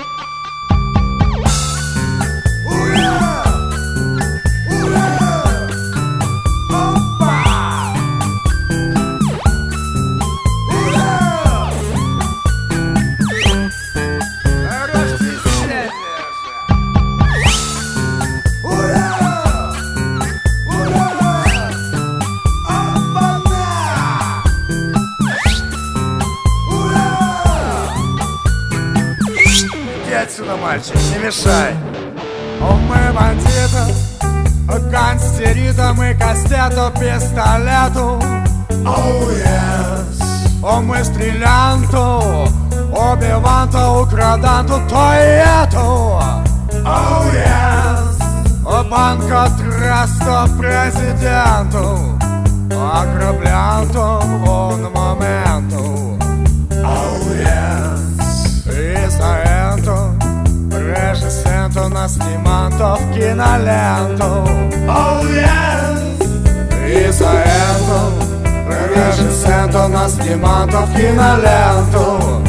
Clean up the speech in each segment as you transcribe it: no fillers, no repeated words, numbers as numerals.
Отсюда, мальчик, не мешай. О, мы бандиты, гангстеритам и кастету, пистолету. Oh, yes. О, мы стрелянту, убиванту, украданту, то и эту. Oh, yes. О, банка трасту, президенту, ограблянту, он моменту. Oh, yes. И за эту режиссенту нас сниманту в киноленту. Oh, yes. И за эту режиссенту нас сниманту в киноленту.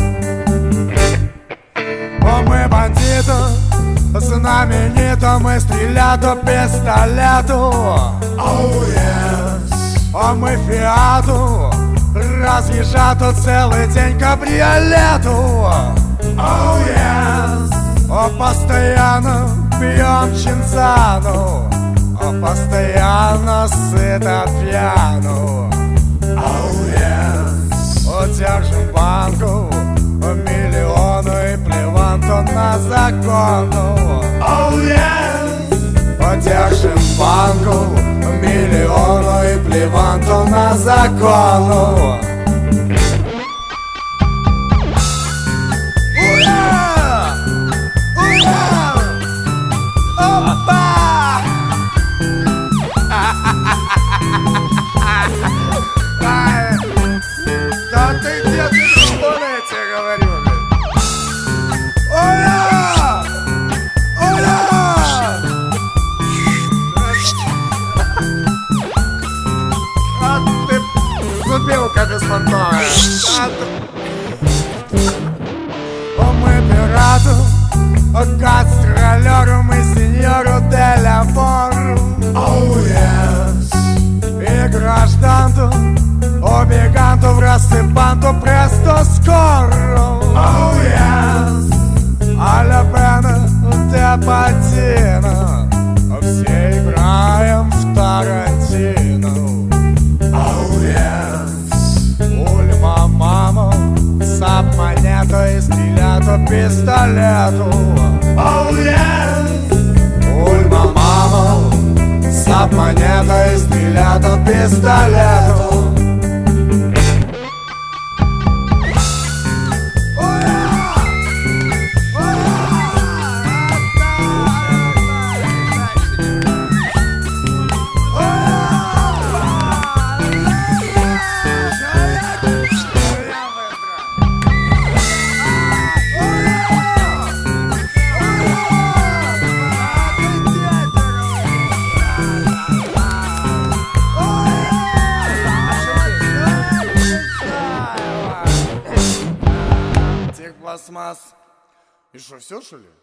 О, мы бандиты, знаменито, мы стреляту, пистолету. Oh, yes. О, мы фиату, разъезжату целый день кабриолету. Oh, yes. О, постоянно пьем чинзану, о, постоянно сыто пьяну. Oh, yes. О, держим банку, о, миллионы и плеванту на закону. Oh, yes. О, держим банку, миллионы и плеванту на закону. Да ты где, ты что, я тебе говорю, блин? Оля! Оля! А ты зубилка беспонтовая. О, мы пирату, гастролеру, мы сеньору дель амору. Oh, yes. И гражданту, обеганту, в рассыпанту, престо скоро. Oh, yes. А-ля пена, де патина, все играем в Тарантино. Oh, yes. Ульма мама, сап монету и стреляту пистолету. Oh, yes. Ульма мама, сап монету и стреляту пистолету. Пластмасс. И что, все, что ли?